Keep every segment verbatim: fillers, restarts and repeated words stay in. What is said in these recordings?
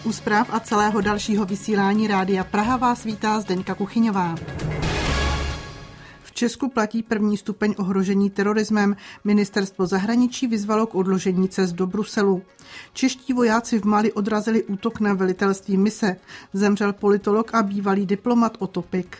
U zpráv a celého dalšího vysílání Rádia Praha vás vítá Zdeňka Kuchyňová. V Česku platí první stupeň ohrožení terorismem. Ministerstvo zahraničí vyzvalo k odložení cest do Bruselu. Čeští vojáci v Mali odrazili útok na velitelství mise. Zemřel politolog a bývalý diplomat Otto Pik.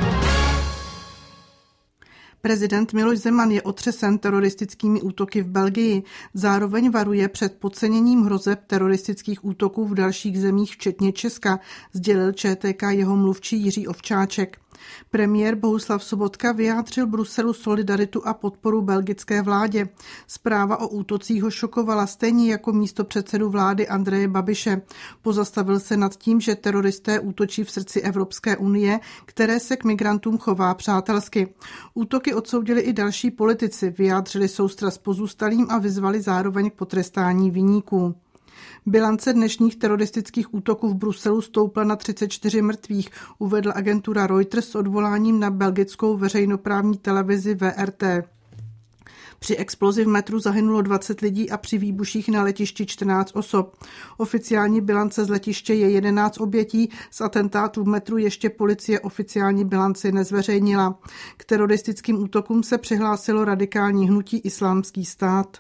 Prezident Miloš Zeman je otřesen teroristickými útoky v Belgii. Zároveň varuje před podceněním hrozeb teroristických útoků v dalších zemích, včetně Česka, sdělil Č T K jeho mluvčí Jiří Ovčáček. Premiér Bohuslav Sobotka vyjádřil Bruselu solidaritu a podporu belgické vládě. Zpráva o útocích ho šokovala stejně jako místopředsedu vlády Andreje Babiše. Pozastavil se nad tím, že teroristé útočí v srdci Evropské unie, které se k migrantům chová přátelsky. Útoky odsoudili i další politici, vyjádřili soustrast pozůstalým a vyzvali zároveň k potrestání viníků. Bilance dnešních teroristických útoků v Bruselu stoupla na třicet čtyři mrtvých, uvedla agentura Reuters s odvoláním na belgickou veřejnoprávní televizi V R T. Při explozi v metru zahynulo dvacet lidí a při výbuších na letišti čtrnáct osob. Oficiální bilance z letiště je jedenáct obětí, z atentátů v metru ještě policie oficiální bilanci nezveřejnila. K teroristickým útokům se přihlásilo radikální hnutí Islámský stát.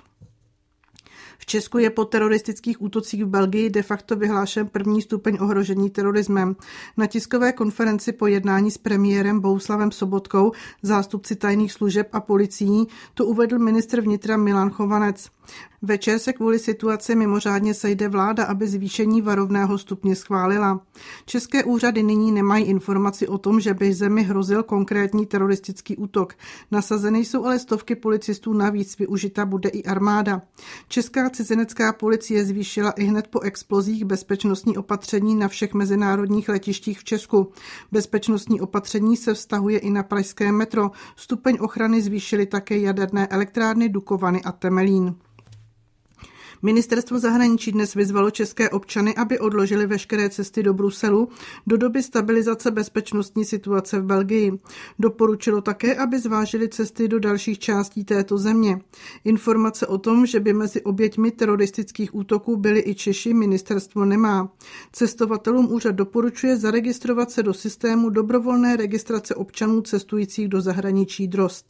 V Česku je po teroristických útocích v Belgii de facto vyhlášen první stupeň ohrožení terorismem. Na tiskové konferenci po jednání s premiérem Bohuslavem Sobotkou, zástupci tajných služeb a policií, to uvedl ministr vnitra Milan Chovanec. Večer se kvůli situaci mimořádně sejde vláda, aby zvýšení varovného stupně schválila. České úřady nyní nemají informaci o tom, že by zemi hrozil konkrétní teroristický útok. Nasazeny jsou ale stovky policistů, navíc využita bude i armáda. Česká cizinecká policie zvýšila i hned po explozích bezpečnostní opatření na všech mezinárodních letištích v Česku. Bezpečnostní opatření se vztahuje i na pražské metro. Stupeň ochrany zvýšily také jaderné elektrárny Dukovany a Temelín. Ministerstvo zahraničí dnes vyzvalo české občany, aby odložili veškeré cesty do Bruselu do doby stabilizace bezpečnostní situace v Belgii. Doporučilo také, aby zvážili cesty do dalších částí této země. Informace o tom, že by mezi oběťmi teroristických útoků byli i Češi, ministerstvo nemá. Cestovatelům úřad doporučuje zaregistrovat se do systému dobrovolné registrace občanů cestujících do zahraničí D R O S T.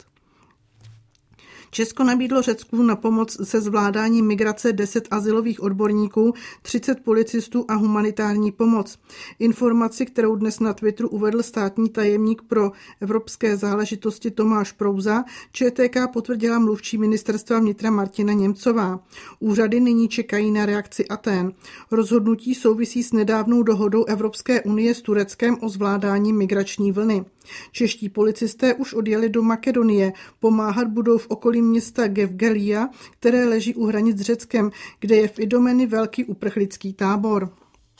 Česko nabídlo Řecku na pomoc se zvládáním migrace deset azylových odborníků, třicet policistů a humanitární pomoc. Informaci, kterou dnes na Twitteru uvedl státní tajemník pro evropské záležitosti Tomáš Prouza, Č T K potvrdila mluvčí ministerstva vnitra Martina Němcová. Úřady nyní čekají na reakci Athén. Rozhodnutí souvisí s nedávnou dohodou Evropské unie s Tureckem o zvládání migrační vlny. Čeští policisté už odjeli do Makedonie, pomáhat budou v okolí města Gevgelia, které leží u hranic s Řeckem, kde je v Idomeni velký uprchlický tábor.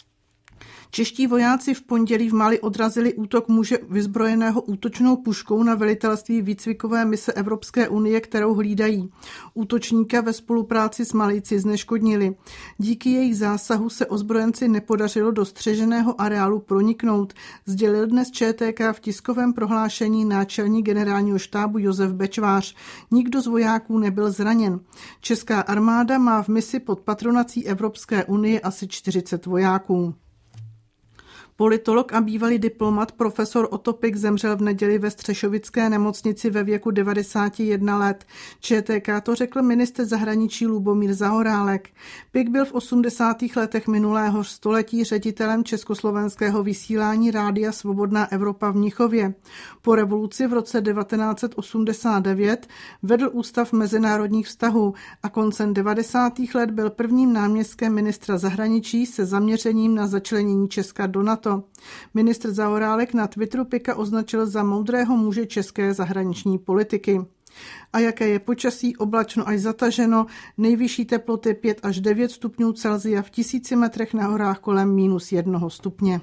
Čeští vojáci v pondělí v Mali odrazili útok muže vyzbrojeného útočnou puškou na velitelství výcvikové mise Evropské unie, kterou hlídají. Útočníka ve spolupráci s Malijci zneškodnili. Díky jejich zásahu se ozbrojenci nepodařilo do střeženého areálu proniknout, sdělil dnes Č T K v tiskovém prohlášení náčelník generálního štábu Josef Bečvář. Nikdo z vojáků nebyl zraněn. Česká armáda má v misi pod patronací Evropské unie asi čtyřicet vojáků. Politolog a bývalý diplomat profesor Otto Pik zemřel v neděli ve Střešovické nemocnici ve věku devadesáti jednoho let. Č T K to řekl ministr zahraničí Lubomír Zaorálek. Pik byl v osmdesátých letech minulého století ředitelem československého vysílání Rádia Svobodná Evropa v Mnichově. Po revoluci v roce devatenáct set osmdesát devět vedl Ústav mezinárodních vztahů a koncem devadesátých let byl prvním náměstkem ministra zahraničí se zaměřením na začlenění Česka do NATO. Ministr Zaorálek na Twitteru Pika označil za moudrého muže české zahraniční politiky. A jaké je počasí? Oblačno až zataženo, nejvyšší teploty pět až devět stupňů Celsia, v tisíci metrech na horách kolem minus jednoho stupně.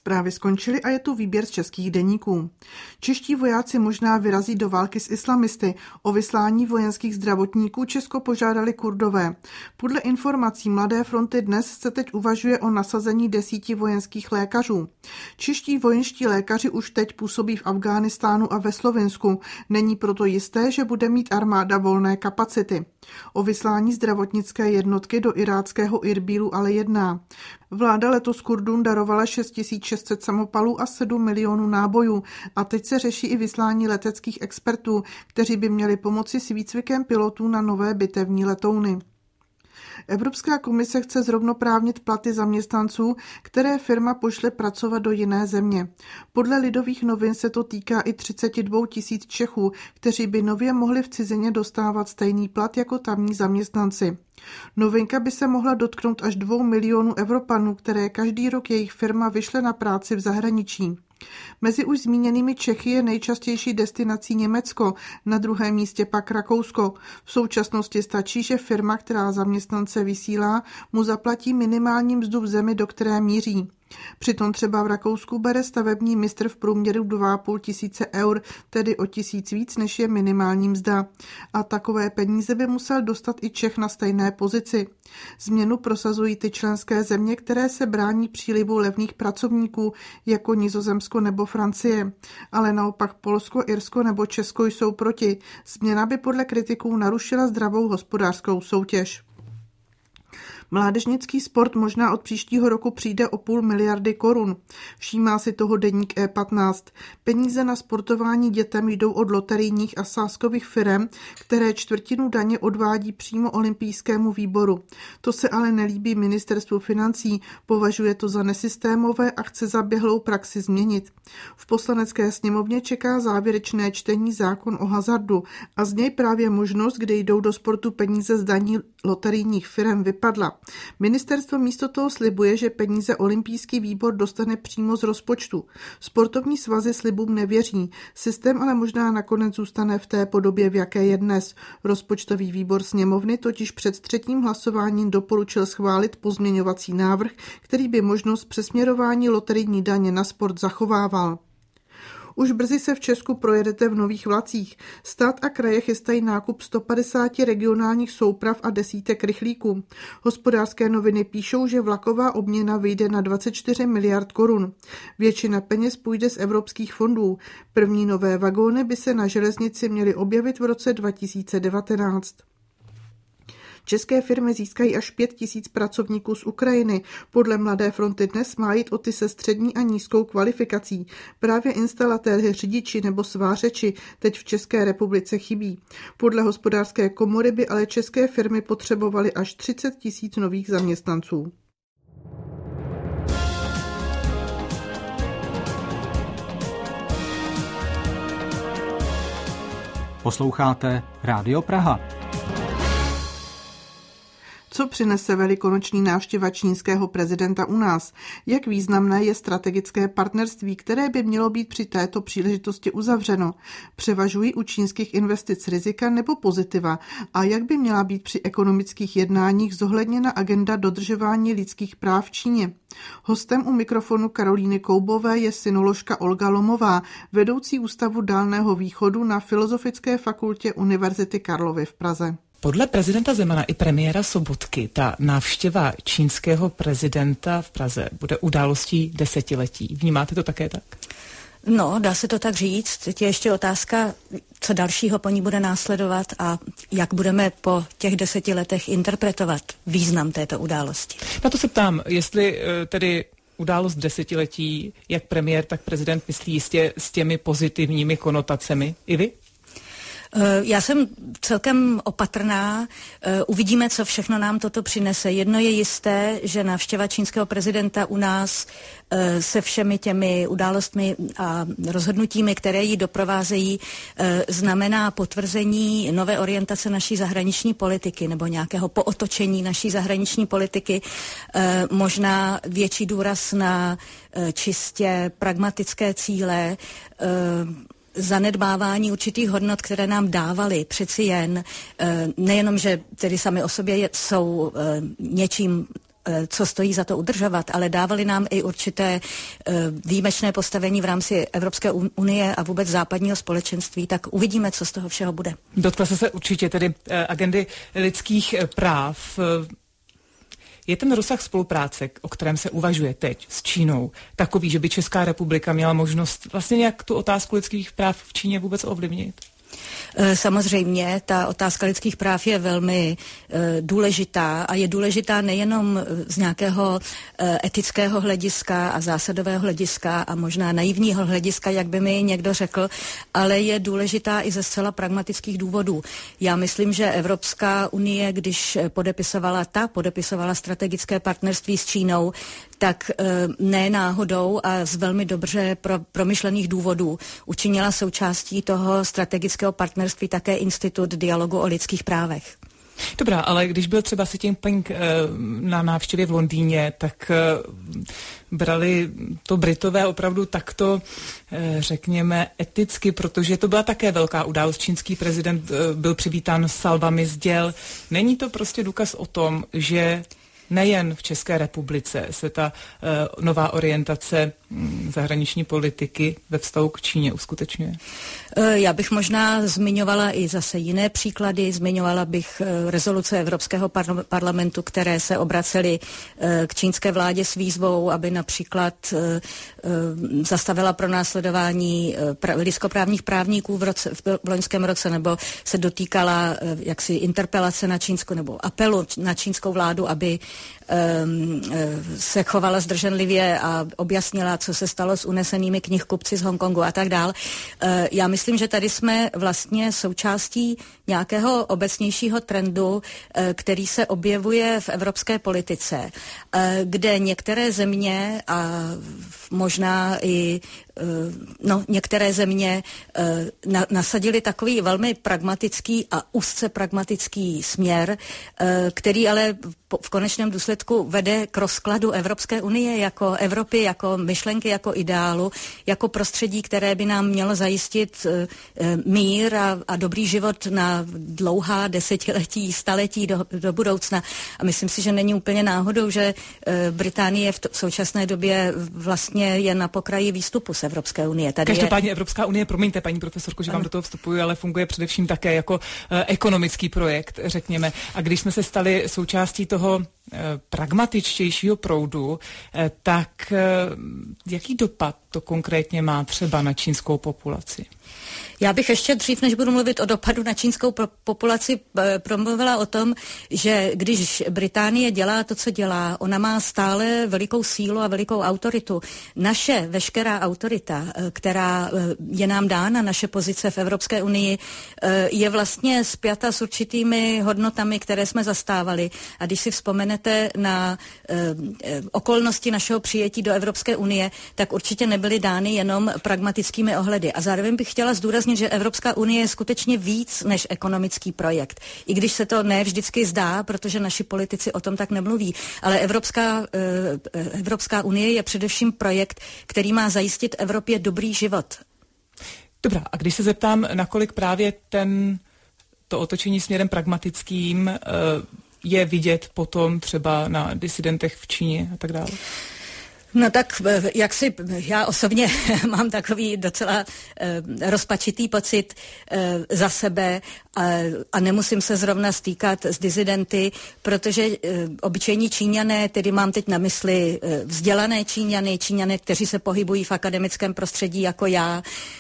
Zprávy skončily a je tu výběr z českých deníků. Čeští vojáci možná vyrazí do války s islamisty. O vyslání vojenských zdravotníků Česko požádali Kurdové. Podle informací Mladé fronty Dnes se teď uvažuje o nasazení desíti vojenských lékařů. Čeští vojenští lékaři už teď působí v Afghánistánu a ve Slovinsku. Není proto jisté, že bude mít armáda volné kapacity. O vyslání zdravotnické jednotky do iráckého Irbílu ale jedná. Vláda letos Kurdům darovala šest tisíc šest set samopalů a sedm milionů nábojů a teď se řeší i vyslání leteckých expertů, kteří by měli pomoci s výcvikem pilotů na nové bitevní letouny. Evropská komise chce zrovnoprávnit platy zaměstnanců, které firma pošle pracovat do jiné země. Podle Lidových novin se to týká i třicet dva tisíc Čechů, kteří by nově mohli v cizině dostávat stejný plat jako tamní zaměstnanci. Novinka by se mohla dotknout až dvou milionů Evropanů, které každý rok jejich firma vyšle na práci v zahraničí. Mezi už zmíněnými Čechy je nejčastější destinací Německo, na druhém místě pak Rakousko. V současnosti stačí, že firma, která zaměstnance vysílá, mu zaplatí minimální mzdu v zemi, do které míří. Přitom třeba v Rakousku bere stavební mistr v průměru dva a půl tisíce eur, tedy o tisíc víc, než je minimální mzda. A takové peníze by musel dostat i Čech na stejné pozici. Změnu prosazují ty členské země, které se brání přílivu levných pracovníků, jako Nizozemsko nebo Francie. Ale naopak Polsko, Irsko nebo Česko jsou proti. Změna by podle kritiků narušila zdravou hospodářskou soutěž. Mládežnický sport možná od příštího roku přijde o půl miliardy korun. Všímá si toho deník E patnáct. Peníze na sportování dětem jdou od loterijních a sázkových firem, které čtvrtinu daně odvádí přímo olympijskému výboru. To se ale nelíbí ministerstvu financí, považuje to za nesystémové a chce zaběhlou praxi změnit. V Poslanecké sněmovně čeká závěrečné čtení zákon o hazardu a z něj právě možnost, kdy jdou do sportu peníze z daní loterijních firem, vypadla. Ministerstvo místo toho slibuje, že peníze olympijský výbor dostane přímo z rozpočtu. Sportovní svazy slibům nevěří. Systém ale možná nakonec zůstane v té podobě, v jaké je dnes. Rozpočtový výbor sněmovny totiž před třetím hlasováním doporučil schválit pozměňovací návrh, který by možnost přesměrování loterijní daně na sport zachovával. Už brzy se v Česku projedete v nových vlacích. Stát a kraje chystají nákup sto padesáti regionálních souprav a desítek rychlíků. Hospodářské noviny píšou, že vlaková obměna vyjde na dvacet čtyři miliard korun. Většina peněz půjde z evropských fondů. První nové vagóny by se na železnici měly objevit v roce dva tisíce devatenáct. České firmy získají až pět tisíc pracovníků z Ukrajiny. Podle Mladé fronty Dnes má jít o ty se střední a nízkou kvalifikací. Právě instalatéři, řidiči nebo svářeči teď v České republice chybí. Podle Hospodářské komory by ale české firmy potřebovaly až třicet tisíc nových zaměstnanců. Posloucháte Rádio Praha. Co přinese velikonoční návštěva čínského prezidenta u nás? Jak významné je strategické partnerství, které by mělo být při této příležitosti uzavřeno? Převažují u čínských investic rizika nebo pozitiva? A jak by měla být při ekonomických jednáních zohledněna agenda dodržování lidských práv v Číně? Hostem u mikrofonu Karolíny Koubové je synoložka Olga Lomová, vedoucí Ústavu Dálného východu na Filozofické fakultě Univerzity Karlovy v Praze. Podle prezidenta Zemana i premiéra Sobotky ta návštěva čínského prezidenta v Praze bude událostí desetiletí. Vnímáte to také tak? No, dá se to tak říct. Teď je ještě otázka, co dalšího po ní bude následovat a jak budeme po těch deseti letech interpretovat význam této události. Na to se ptám, jestli tedy událost desetiletí, jak premiér, tak prezident myslí jistě s těmi pozitivními konotacemi. I vy? Já jsem celkem opatrná. Uvidíme, co všechno nám toto přinese. Jedno je jisté, že návštěva čínského prezidenta u nás se všemi těmi událostmi a rozhodnutími, které ji doprovázejí, znamená potvrzení nové orientace naší zahraniční politiky nebo nějakého pootočení naší zahraniční politiky, možná větší důraz na čistě pragmatické cíle, zanedbávání určitých hodnot, které nám dávaly přeci jen, nejenom, že tedy sami o sobě jsou něčím co stojí za to udržovat, ale dávali nám i určité výjimečné postavení v rámci Evropské unie a vůbec západního společenství, tak uvidíme, co z toho všeho bude. Dotkla se se určitě tedy agendy lidských práv. Je ten rozsah spolupráce, o kterém se uvažuje teď s Čínou, takový, že by Česká republika měla možnost vlastně nějak tu otázku lidských práv v Číně vůbec ovlivnit? Samozřejmě, ta otázka lidských práv je velmi e, důležitá a je důležitá nejenom z nějakého e, etického hlediska a zásadového hlediska a možná naivního hlediska, jak by mi někdo řekl, ale je důležitá i ze zcela pragmatických důvodů. Já myslím, že Evropská unie, když podepisovala ta, podepisovala strategické partnerství s Čínou, tak ne náhodou a z velmi dobře pro, promyšlených důvodů učinila součástí toho strategického partnerství také Institut dialogu o lidských právech. Dobrá, ale když byl třeba Xi Jinping na návštěvě v Londýně, tak brali to Britové opravdu takto, řekněme, eticky, protože to byla také velká událost. Čínský prezident byl přivítán salvami z děl. Není to prostě důkaz o tom, že nejen v České republice se ta uh, nová orientace um, zahraniční politiky ve vztahu k Číně uskutečňuje? Já bych možná zmiňovala i zase jiné příklady. Zmiňovala bych uh, rezoluce Evropského par- parlamentu, které se obracely uh, k čínské vládě s výzvou, aby například uh, uh, zastavila pronásledování uh, pra- lidskoprávních právníků v, roce, v, v loňském roce, nebo se dotýkala uh, jaksi interpelace na čínskou, nebo apelu na čínskou vládu, aby se chovala zdrženlivě a objasnila, co se stalo s unesenými knihkupci z Hongkongu a tak dál. Já myslím, že tady jsme vlastně součástí nějakého obecnějšího trendu, který se objevuje v evropské politice, kde některé země a možná i no, některé země na, nasadili takový velmi pragmatický a úzce pragmatický směr, který ale v konečném důsledku vede k rozkladu Evropské unie jako Evropy, jako myšlenky, jako ideálu, jako prostředí, které by nám mělo zajistit mír a, a dobrý život na dlouhá desetiletí, staletí do, do budoucna. A myslím si, že není úplně náhodou, že Británie v, to, v současné době vlastně je na pokraji výstupu z Evropské unie. Tady Každopádně je... Evropská unie, promiňte paní profesorko, že vám do toho vstupuji, ale funguje především také jako eh, ekonomický projekt, řekněme. A když jsme se stali součástí toho eh, pragmatičtějšího proudu, eh, tak eh, jaký dopad to konkrétně má třeba na čínskou populaci? Já bych ještě dřív, než budu mluvit o dopadu na čínskou populaci, promluvila o tom, že když Británie dělá to, co dělá, ona má stále velikou sílu a velikou autoritu. Naše veškerá autorita, která je nám dána, naše pozice v Evropské unii, je vlastně spjata s určitými hodnotami, které jsme zastávali. A když si vzpomenete na okolnosti našeho přijetí do Evropské unie, tak určitě nebyly dány jenom pragmatickými ohledy. A zároveň bych chtěla zdůraznit, že Evropská unie je skutečně víc než ekonomický projekt. I když se to ne vždycky zdá, protože naši politici o tom tak nemluví, ale Evropská, Evropská unie je především projekt, který má zajistit Evropě dobrý život. Dobrá, a když se zeptám, nakolik právě ten, to otočení směrem pragmatickým je vidět potom třeba na disidentech v Číně a tak dále? No tak, jak si, já osobně mám takový docela eh, rozpačitý pocit eh, za sebe a, a nemusím se zrovna stýkat s dizidenty, protože eh, obyčejní Číňané, tedy mám teď na mysli eh, vzdělané Číňany, Číňané, kteří se pohybují v akademickém prostředí jako já,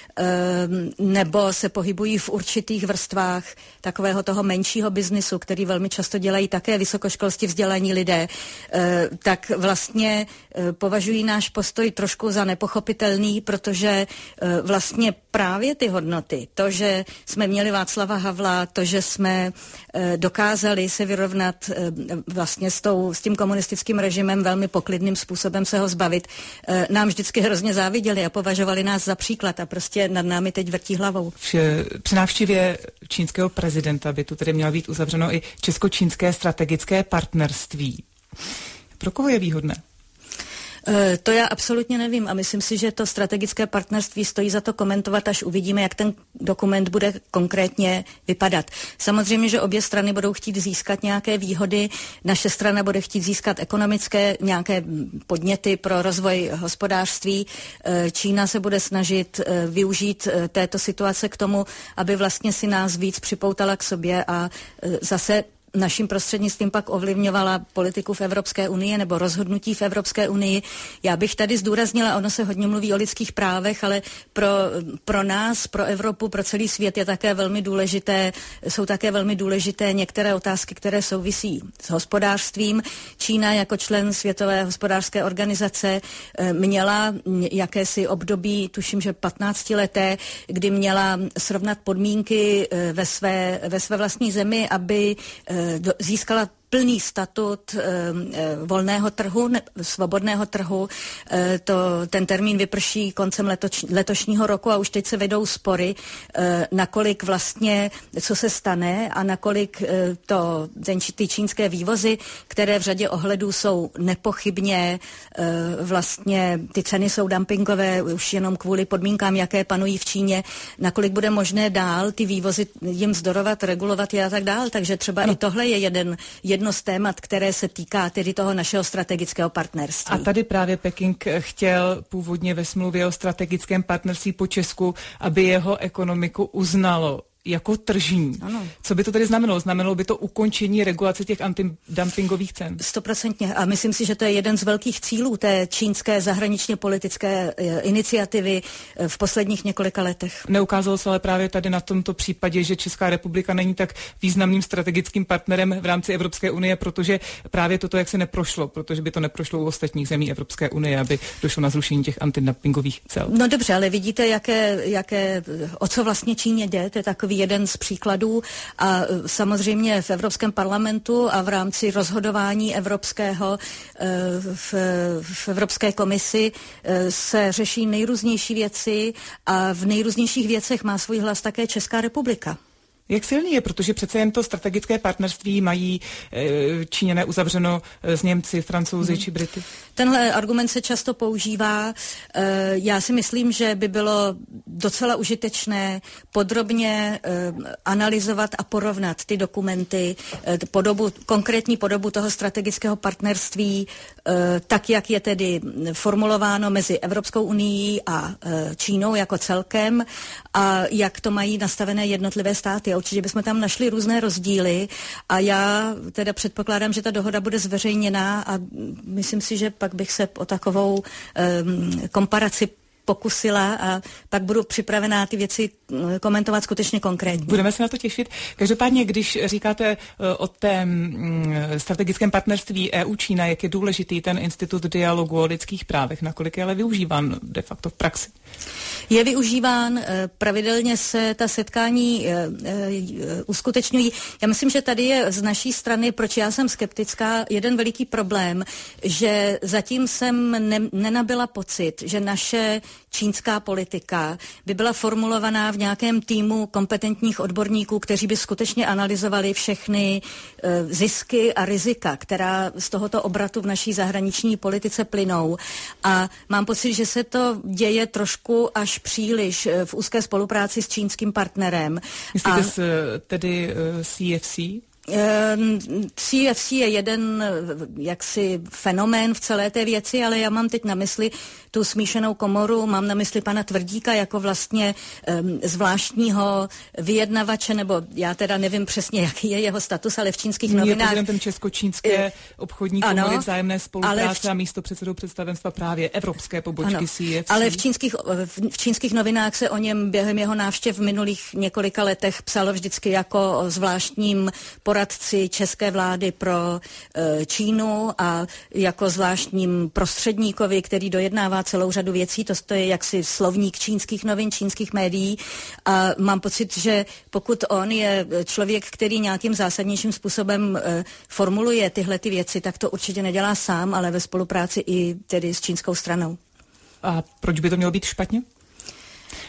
nebo se pohybují v určitých vrstvách takového toho menšího biznisu, který velmi často dělají také vysokoškolsky vzdělaní lidé, tak vlastně považují náš postoj trošku za nepochopitelný, protože vlastně právě ty hodnoty, to, že jsme měli Václava Havla, to, že jsme dokázali se vyrovnat vlastně s, tou, s tím komunistickým režimem velmi poklidným způsobem se ho zbavit, nám vždycky hrozně záviděli a považovali nás za příklad a prostě nad námi teď vrtí hlavou. Při návštěvě čínského prezidenta by tu tedy mělo být uzavřeno i česko-čínské strategické partnerství. Pro koho je výhodné? To já absolutně nevím a myslím si, že to strategické partnerství stojí za to komentovat, až uvidíme, jak ten dokument bude konkrétně vypadat. Samozřejmě, že obě strany budou chtít získat nějaké výhody, naše strana bude chtít získat ekonomické nějaké podněty pro rozvoj hospodářství. Čína se bude snažit využít této situace k tomu, aby vlastně si nás víc připoutala k sobě a zase naším prostřednictvím pak ovlivňovala politiku v Evropské unii nebo rozhodnutí v Evropské unii. Já bych tady zdůraznila, ono se hodně mluví o lidských právech, ale pro, pro nás, pro Evropu, pro celý svět je také velmi důležité, jsou také velmi důležité některé otázky, které souvisí s hospodářstvím. Čína jako člen Světové hospodářské organizace měla jakési období, tuším, že patnáctileté, kdy měla srovnat podmínky ve své, ve své vlastní zemi, aby získala plný statut e, e, volného trhu, ne, svobodného trhu. E, to, ten termín vyprší koncem letoč, letošního roku a už teď se vedou spory, e, nakolik vlastně, co se stane a nakolik e, to, ten, ty čínské vývozy, které v řadě ohledů jsou nepochybně, e, vlastně ty ceny jsou dumpingové už jenom kvůli podmínkám, jaké panují v Číně, nakolik bude možné dál ty vývozy jim vzdorovat, regulovat je a tak dál. Takže třeba no. i tohle je jeden jedno z témat, které se týká tedy toho našeho strategického partnerství. A tady právě Peking chtěl původně ve smlouvě o strategickém partnerství po Česku, aby jeho ekonomiku uznalo jako tržní. Ano. Co by to tedy znamenalo? Znamenalo by to ukončení regulace těch antidumpingových cen? Stoprocentně. A myslím si, že to je jeden z velkých cílů té čínské zahraničně politické iniciativy v posledních několika letech. Neukázalo se ale právě tady na tomto případě, že Česká republika není tak významným strategickým partnerem v rámci Evropské unie, protože právě toto jak se neprošlo, protože by to neprošlo u ostatních zemí Evropské unie, aby došlo na zrušení těch antidumpingových cel. No dobře, ale vidíte, jaké, jaké, o co vlastně Číně jde, to je takový jeden z příkladů a samozřejmě v Evropském parlamentu a v rámci rozhodování evropského v, v Evropské komisi se řeší nejrůznější věci a v nejrůznějších věcech má svůj hlas také Česká republika. Jak silný je, protože přece jen to strategické partnerství mají e, Číňané uzavřeno s Němci, Francouzi hmm. či Brity? Tenhle argument se často používá. E, já si myslím, že by bylo docela užitečné podrobně e, analyzovat a porovnat ty dokumenty, e, podobu, konkrétní podobu toho strategického partnerství, e, tak, jak je tedy formulováno mezi Evropskou unií a e, Čínou jako celkem a jak to mají nastavené jednotlivé státy. Určitě bychom tam našli různé rozdíly a já teda předpokládám, že ta dohoda bude zveřejněná a myslím si, že pak bych se o takovou um, komparaci pokusila a pak budu připravená ty věci komentovat skutečně konkrétně. Budeme se na to těšit. Každopádně, když říkáte o tém strategickém partnerství E U Čína, jak je důležitý ten institut dialogu o lidských právech, nakolik je ale využíván de facto v praxi? Je využíván, pravidelně se ta setkání uskutečňují. Já myslím, že tady je z naší strany, proč já jsem skeptická, jeden veliký problém, že zatím jsem ne, nenabyla pocit, že naše čínská politika by byla formulovaná v nějakém týmu kompetentních odborníků, kteří by skutečně analyzovali všechny e, zisky a rizika, která z tohoto obratu v naší zahraniční politice plynou. A mám pocit, že se to děje trošku až příliš v úzké spolupráci s čínským partnerem. Myslíte a... s, tedy C F C? C F C je jeden jaksi fenomén v celé té věci, ale já mám teď na mysli tu smíšenou komoru, mám na mysli pana Tvrdíka jako vlastně um, zvláštního vyjednavače, nebo já teda nevím přesně, jaký je jeho status, ale v čínských je novinách... Je prezidentem Česko-čínské obchodní komory ano, vzájemné spolupráce v... a místo předsedou představenstva právě evropské pobočky ano, C F C. Ale v čínských, v čínských novinách se o něm během jeho návštěv v minulých několika letech psalo vždycky jako o zvláštním poradci české vlády pro e, Čínu a jako zvláštním prostředníkovi, který dojednává celou řadu věcí. To, to je jaksi slovník čínských novin, čínských médií a mám pocit, že pokud on je člověk, který nějakým zásadnějším způsobem e, formuluje tyhle ty věci, tak to určitě nedělá sám, ale ve spolupráci i tedy s čínskou stranou. A proč by to mělo být špatně?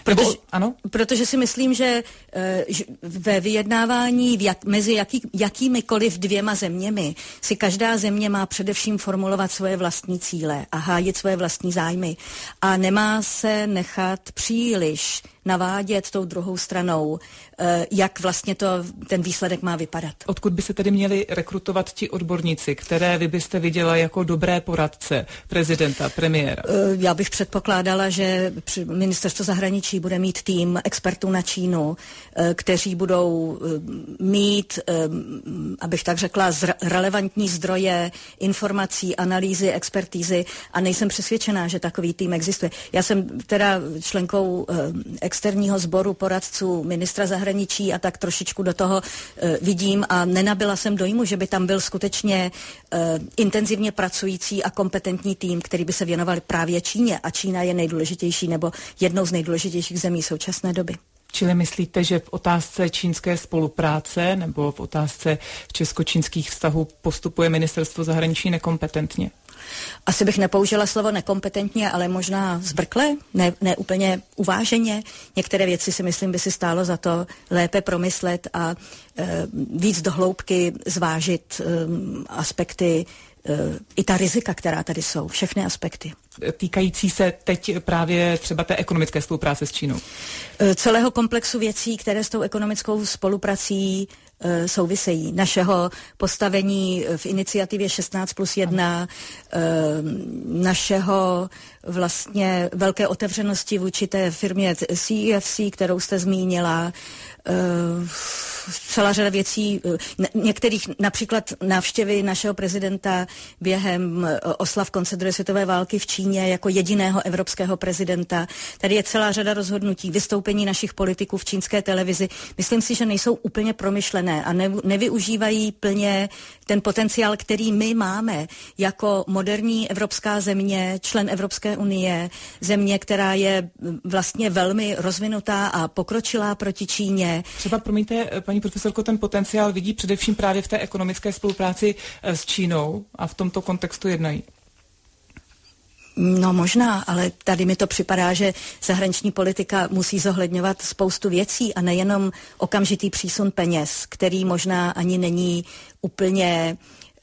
Protože, ano? protože si myslím, že ve vyjednávání v jak, mezi jaký, jakýmikoliv dvěma zeměmi si každá země má především formulovat svoje vlastní cíle a hájit svoje vlastní zájmy a nemá se nechat příliš navádět tou druhou stranou, jak vlastně to, ten výsledek má vypadat. Odkud by se tedy měli rekrutovat ti odborníci, které vy byste viděla jako dobré poradce prezidenta, premiéra? Já bych předpokládala, že ministerstvo zahraničí bude mít tým expertů na Čínu, kteří budou mít, abych tak řekla, relevantní zdroje informací, analýzy, expertízy a nejsem přesvědčená, že takový tým existuje. Já jsem teda členkou externího sboru poradců ministra zahraničí a tak trošičku do toho e, vidím a nenabyla jsem dojmu, že by tam byl skutečně e, intenzivně pracující a kompetentní tým, který by se věnoval právě Číně a Čína je nejdůležitější nebo jednou z nejdůležitějších zemí současné doby. Čili myslíte, že v otázce čínské spolupráce nebo v otázce česko-čínských vztahů postupuje ministerstvo zahraničí nekompetentně? Asi bych nepoužila slovo nekompetentně, ale možná zbrkle, ne, ne úplně uváženě. Některé věci si myslím, by si stálo za to lépe promyslet a e, víc do hloubky zvážit e, aspekty, e, i ta rizika, která tady jsou, všechny aspekty. Týkající se teď právě třeba té ekonomické spolupráce s Čínou? E, celého komplexu věcí, které s tou ekonomickou spoluprací souvisejí. Našeho postavení v iniciativě šestnáct plus jedna, našeho vlastně velké otevřenosti vůči té firmě C E F C, kterou jste zmínila, celá řada věcí, některých například návštěvy našeho prezidenta během oslav konce druhé světové války v Číně jako jediného evropského prezidenta. Tady je celá řada rozhodnutí, vystoupení našich politiků v čínské televizi. Myslím si, že nejsou úplně promyšlené a ne, nevyužívají plně ten potenciál, který my máme jako moderní evropská země, člen Evropské unie, země, která je vlastně velmi rozvinutá a pokročilá proti Číně. Třeba, promiňte, paní profesorko, ten potenciál vidí především právě v té ekonomické spolupráci s Čínou a v tomto kontextu jednají. No možná, ale tady mi to připadá, že zahraniční politika musí zohledňovat spoustu věcí a nejenom okamžitý přísun peněz, který možná ani není úplně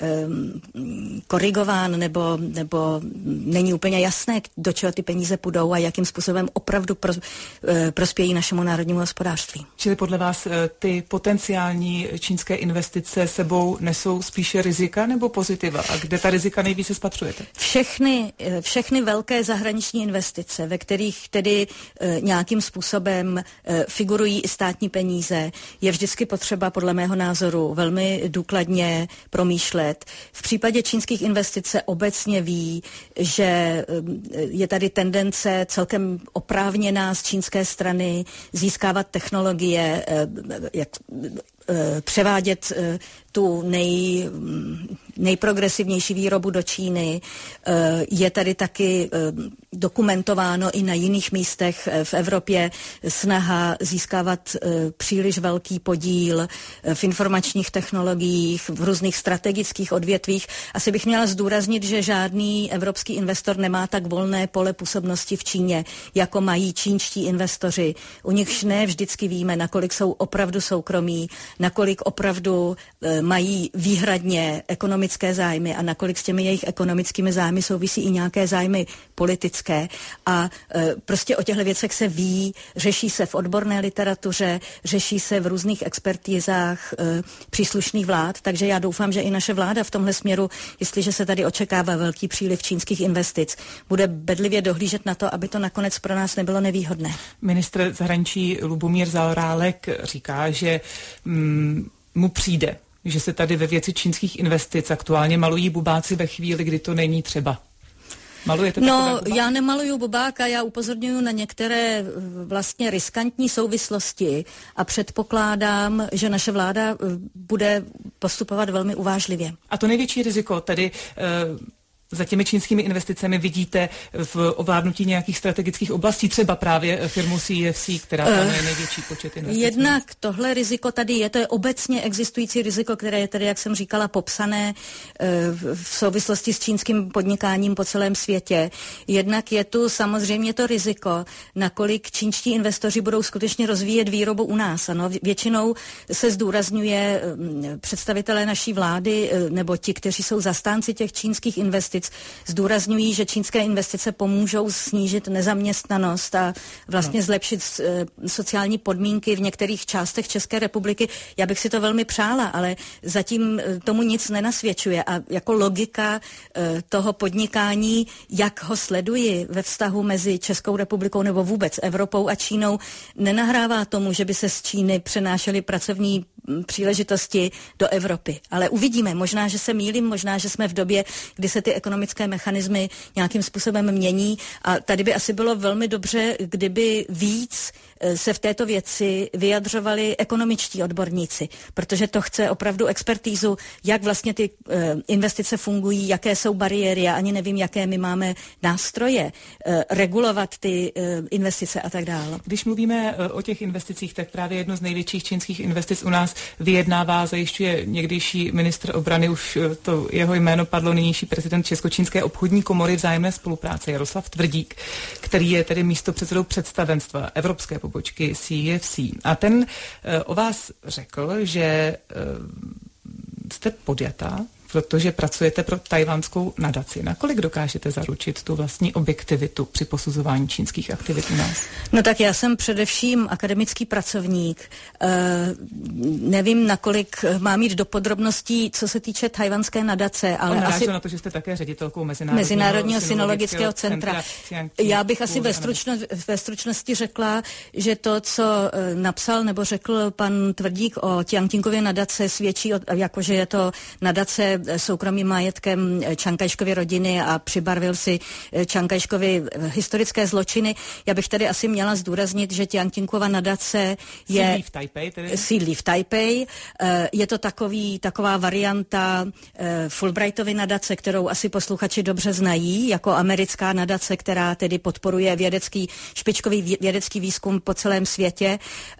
um, korigován nebo, nebo není úplně jasné, do čeho ty peníze půjdou a jakým způsobem opravdu pros, prospějí našemu národnímu hospodářství. Čili podle vás ty potenciální čínské investice sebou nesou spíše rizika nebo pozitiva? A kde ta rizika nejvíce spatřujete? Všechny, všechny velké zahraniční investice, ve kterých tedy e, nějakým způsobem e, figurují i státní peníze, je vždycky potřeba podle mého názoru velmi důkladně promýšlet. V případě čínských investic se obecně ví, že e, je tady tendence celkem oprávněná z čínské strany získávat technologie, e, jak převádět tu nej, nejprogresivnější výrobu do Číny. Je tady taky dokumentováno i na jiných místech v Evropě snaha získávat příliš velký podíl v informačních technologiích, v různých strategických odvětvích. Asi bych měla zdůraznit, že žádný evropský investor nemá tak volné pole působnosti v Číně, jako mají čínští investoři. U nichž ne vždycky víme, nakolik jsou opravdu soukromí, nakolik opravdu e, mají výhradně ekonomické zájmy a nakolik s těmi jejich ekonomickými zájmy souvisí i nějaké zájmy politické. A e, prostě o těchto věcech se ví, řeší se v odborné literatuře, řeší se v různých expertízách e, příslušných vlád, takže já doufám, že i naše vláda v tomhle směru, jestliže se tady očekává velký příliv čínských investic, bude bedlivě dohlížet na to, aby to nakonec pro nás nebylo nevýhodné. Ministr zahraničí Lubomír Zaorálek říká, že mm, mu přijde, že se tady ve věci čínských investic aktuálně malují bubáci ve chvíli, kdy to není třeba. Malujete no, já nemaluju bubáka, já upozorňuji na některé vlastně riskantní souvislosti a předpokládám, že naše vláda bude postupovat velmi uvážlivě. A to největší riziko tedy e, za těmi čínskými investicemi vidíte v ovládnutí nějakých strategických oblastí, třeba právě firmu C F C, která tam je největší počet investic? Jednak tohle riziko tady je, to je obecně existující riziko, které je tady, jak jsem říkala, popsané v souvislosti s čínským podnikáním po celém světě. Jednak je tu samozřejmě to riziko, nakolik čínští investoři budou skutečně rozvíjet výrobu u nás. Ano, většinou se zdůrazňuje představitelé naší vlády nebo ti, kteří jsou zastánci těch čínských investic, zdůrazňují, že čínské investice pomůžou snížit nezaměstnanost a vlastně no. zlepšit sociální podmínky v některých částech České republiky. Já bych si to velmi přála, ale zatím tomu nic nenasvědčuje a jako logika toho podnikání, jak ho sleduji ve vztahu mezi Českou republikou nebo vůbec Evropou a Čínou, nenahrává tomu, že by se z Číny přenášely pracovní příležitosti do Evropy. Ale uvidíme, možná, že se mýlím, možná, že jsme v době, kdy se ty ekonomické mechanismy nějakým způsobem mění a tady by asi bylo velmi dobře, kdyby víc se v této věci vyjadřovali ekonomičtí odborníci, protože to chce opravdu expertízu, jak vlastně ty e, investice fungují, jaké jsou bariéry, já ani nevím, jaké my máme nástroje, e, regulovat ty e, investice a tak dále. Když mluvíme o těch investicích, tak právě jedno z největších čínských investic u nás vyjednává, zajišťuje někdejší ministr obrany, už to jeho jméno padlo, nynější prezident Česko-čínské obchodní komory vzájemné spolupráce Jaroslav Tvrdík, který je tedy místopředsedou představenstva Evropské pobočky C F C. A ten uh, o vás řekl, že uh, jste podjatá, protože pracujete pro tajvanskou nadaci. Nakolik dokážete zaručit tu vlastní objektivitu při posuzování čínských aktivit u nás? No tak já jsem především akademický pracovník. E, nevím, nakolik mám jít do podrobností, co se týče tajvanské nadace, ale On asi... na to, že jste také ředitelkou Mezinárodního, Mezinárodního synologického centra. centra. Já bych asi ve, stručno, ve stručnosti řekla, že to, co napsal nebo řekl pan Tvrdík o Tianjingově nadace, svědčí, o, jakože je to nadace soukromým majetkem Čankajškovy rodiny a přibarvil si Čankajškovy historické zločiny. Já bych tady asi měla zdůraznit, že Tianjingova nadace je... Sídlí v Taipei, tedy? Sídlí v Taipei. Je to takový, taková varianta Fulbrightovy nadace, kterou asi posluchači dobře znají, jako americká nadace, která tedy podporuje vědecký, špičkový vědecký výzkum po celém světě.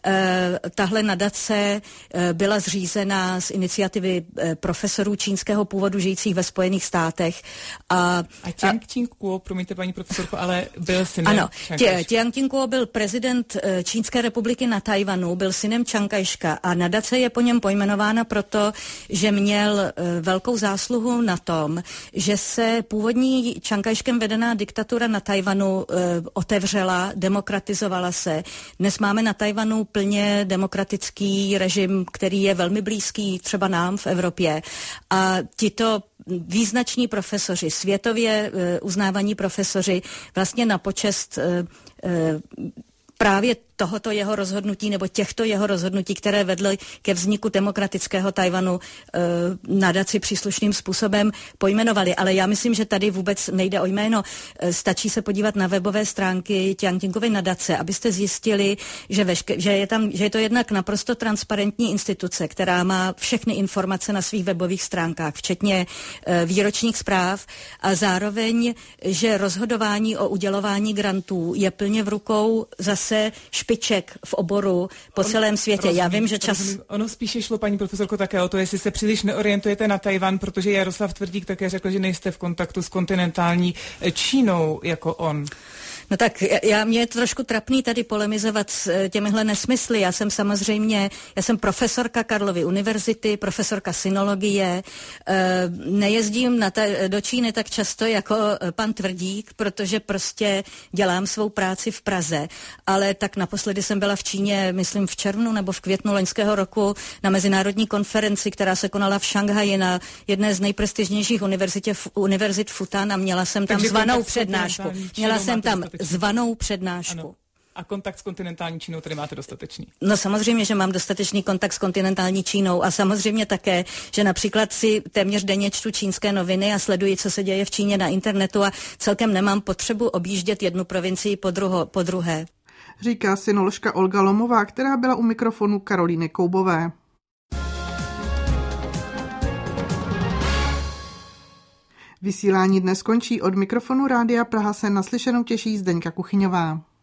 Tahle nadace byla zřízena z iniciativy profesorů čínského původu žijících ve Spojených státech. A, a Tiang Jingkuo, promiňte paní profesorko, ale byl synem ano, Tiang Jingkuo byl prezident Čínské republiky na Tajvanu, byl synem Čankajška a nadace je po něm pojmenována proto, že měl velkou zásluhu na tom, že se původní Čankajškem vedená diktatura na Tajvanu otevřela, demokratizovala se. Dnes máme na Tajvanu plně demokratický režim, který je velmi blízký třeba nám v Evropě. A tito význační profesoři, světově uh, uznávaní profesoři vlastně na počest uh, uh, právě tohoto jeho rozhodnutí nebo těchto jeho rozhodnutí, které vedly ke vzniku demokratického Tajvanu, e, nadaci příslušným způsobem pojmenovali. Ale já myslím, že tady vůbec nejde o jméno. E, stačí se podívat na webové stránky Tianjingovy nadace, abyste zjistili, že, veške, že, je tam, že je to jednak naprosto transparentní instituce, která má všechny informace na svých webových stránkách, včetně e, výročních zpráv a zároveň, že rozhodování o udělování grantů je plně v rukou zase špiček v oboru po on, celém světě. Rozumím, Já vím, že čas... Rozumím. Ono spíše šlo, paní profesorko, také o to, jestli se příliš neorientujete na Tajvan, protože Jaroslav Tvrdík také řekl, že nejste v kontaktu s kontinentální Čínou jako on. No tak já, mě je trošku trapný tady polemizovat s těmihle nesmysly. Já jsem samozřejmě, já jsem profesorka Karlovy univerzity, profesorka synologie, e, nejezdím na ta, do Číny tak často jako pan Tvrdík, protože prostě dělám svou práci v Praze, ale tak naposledy jsem byla v Číně, myslím v červnu nebo v květnu loňského roku na mezinárodní konferenci, která se konala v Šanghaji na jedné z nejprestižnějších univerzitě, univerzit Futan a měla jsem tam Takže zvanou přednášku. Měla jsem tam zvanou přednášku. Ano. A kontakt s kontinentální Čínou tady máte dostatečný? No samozřejmě, že mám dostatečný kontakt s kontinentální Čínou a samozřejmě také, že například si téměř denně čtu čínské noviny a sleduji, co se děje v Číně na internetu a celkem nemám potřebu objíždět jednu provincii po, druho, po druhé. Říká synoložka Olga Lomová, která byla u mikrofonu Karolíny Koubové. Vysílání dnes končí. Od mikrofonu Rádia Praha se naslyšenou těší Zdeňka Kuchyňová.